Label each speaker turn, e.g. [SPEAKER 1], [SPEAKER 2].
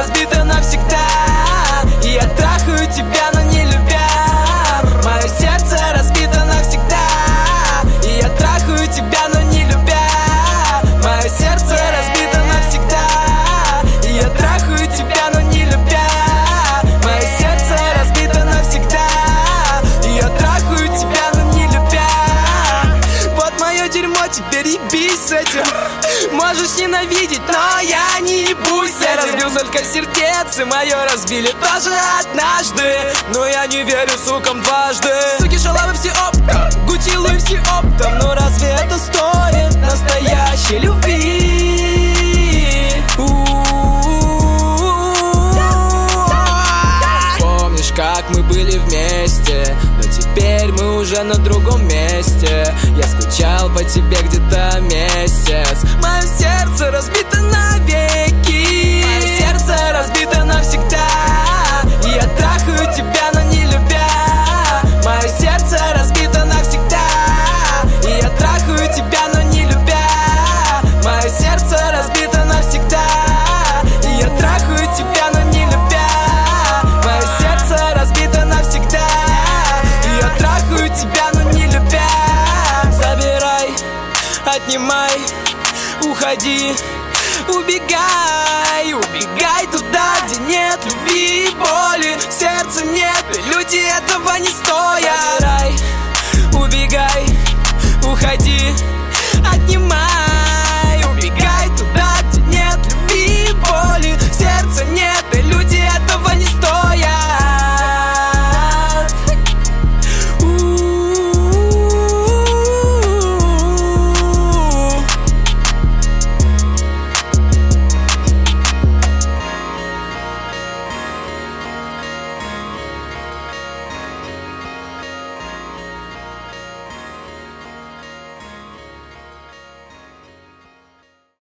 [SPEAKER 1] разбито навсегда. И я трахаю тебя, но не любя. Мое сердце разбито навсегда. И я трахаю тебя, но не любя. Мое сердце разбито навсегда. И я трахаю тебя, но не любя. Мое сердце разбито навсегда. И я трахаю тебя, но не любя. Вот мое дерьмо, теперь ебись с этим. Можешь ненавидеть, но я не ебусь. Я разбил столько сердец, и мое разбили тоже однажды. Но я не верю сукам дважды. Суки, шалавы все оптом, Гуччи, Луи все оптом. Но разве это стоит настоящей любви? Помнишь, как мы были вместе, но теперь мы уже на другом месте. Я скучал по тебе где-то месяц. Мое сердце разбито навеки. Мое сердце разбито навсегда. И я трахаю тебя, но не любя. Мое сердце разбито навсегда. И я трахаю тебя, но не любя. Мое сердце разбито навсегда. И я трахаю тебя, но не любя. Мое сердце разбито навсегда. И я трахаю тебя, но не любя. Забирай, отнимай, уходи, убегай, убегай туда, где нет любви и боли. Сердца нет, и люди этого не стоят. Забирай, убегай, уходи, отнимай.